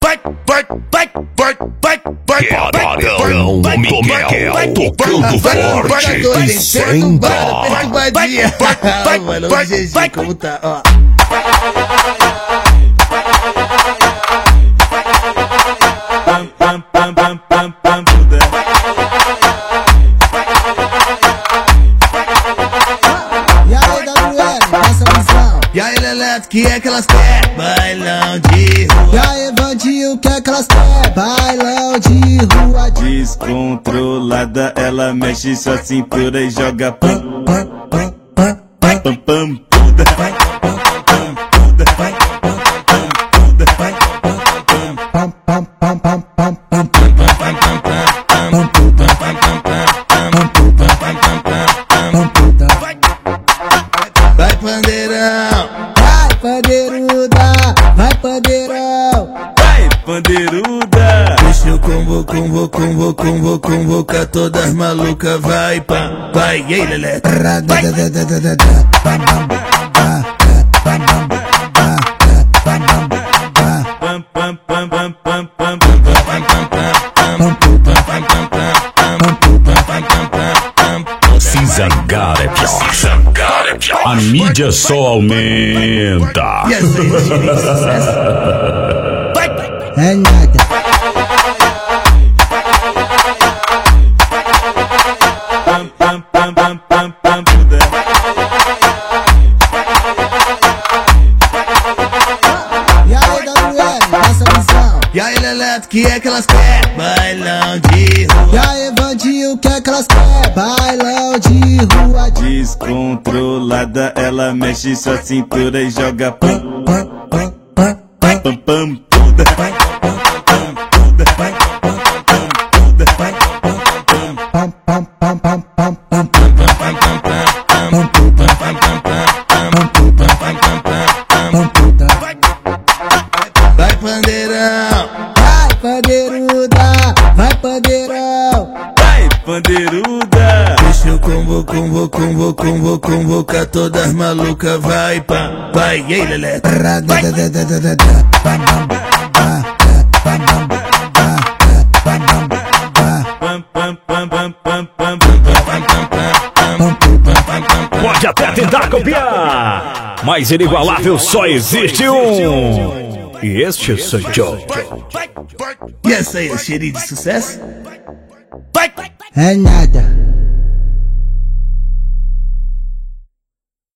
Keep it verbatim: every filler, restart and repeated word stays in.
vai, vai, vai, vai, vai. Barão do Miguel tocando forte e sem dó. Vai, vai, vai, mano, o G G como tá, ó. E aí, Leleto, que é que elas querem? Bailão de rua. E aí, Vandinho, que é que elas querem? Bailão de rua. Descontrolada, ela mexe sua cintura e joga pam, pam, pam, pam, pam, pam, pam, puda, pam, pam, pam, puda, pam, pam, pam, puda, pam, pam, pam, pam, pam, pam, pam, vai, pandeirão. Vai, pandeiruda. Vai, pandeirão. vai, pandeiruda. Deixa eu convo, convo, convo, convo, convocar todas malucas. Vai, pam, vai, e aí, Leleto. Se zangar é pior. Zangar é pior. A mídia só aumenta. E essa aí, sucesso? É nada. E aí, W L, essa visão. E aí, Leleto, que é que elas querem? Bailão de rua. E aí, Vandinho, que é que elas querem? Bailão de rua. Descontrolada, ela mexe sua cintura e joga pam, pam, pam, pam, pam, pam, pam, puda, pam, pam, pam, puda, pam, pam, pam, puda, pam, pam, pam, pam, pam, pam, pam, vai, pandeirão. Vai, pandeiruda. Vai, pandeirão. vai, pandeiruda. Deixa eu convo, convo, convo, convo, convocar todas malucas. Vai, pam, vai, e aí, Leleto. Pode até tentar copiar, mas inigualável só existe um. E este sou eu. E essa aí, é cheirinho de sucesso? É nada.